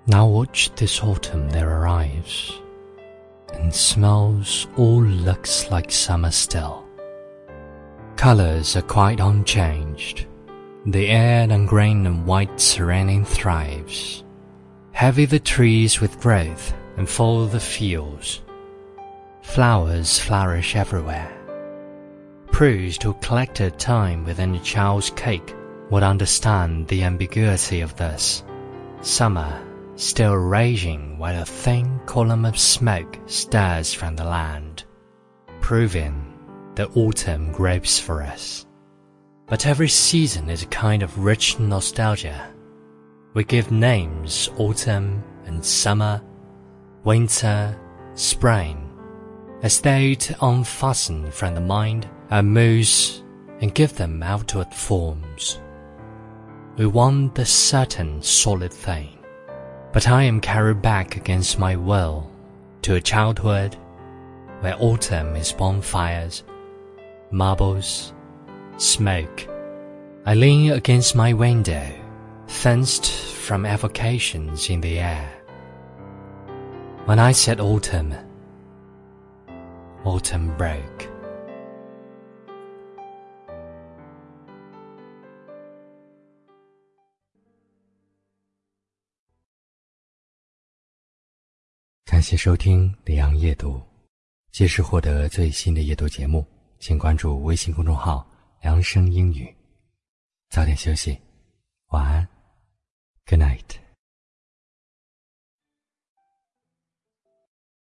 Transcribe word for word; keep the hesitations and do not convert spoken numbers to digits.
Now watch this autumn there arrives, and smells all looks like summer still. Colors are quite unchanged, the air and green and white serene thrives. Heavy the trees with growth, and full the fields. Flowers flourish everywhere. Prudes who collected time within a child's cake would understand the ambiguity of this. Summer still raging while a thin column of smoke stirs from the land, proving that autumn gropes for us. But every season is a kind of rich nostalgia. We give names autumn and summer, winter, spring, as though to unfasten from the mind our moods and give them outward forms. We want the certain solid thing, but I am carried back against my will to a childhood where autumn is bonfires, marbles, smoke. I lean against my window, fenced from evocations in the air. When I said autumn, autumn broke. 感谢收听李阳夜读，届时获得最新的夜读节目，请关注微信公众号良声英语。早点休息，晚安 ，Good night。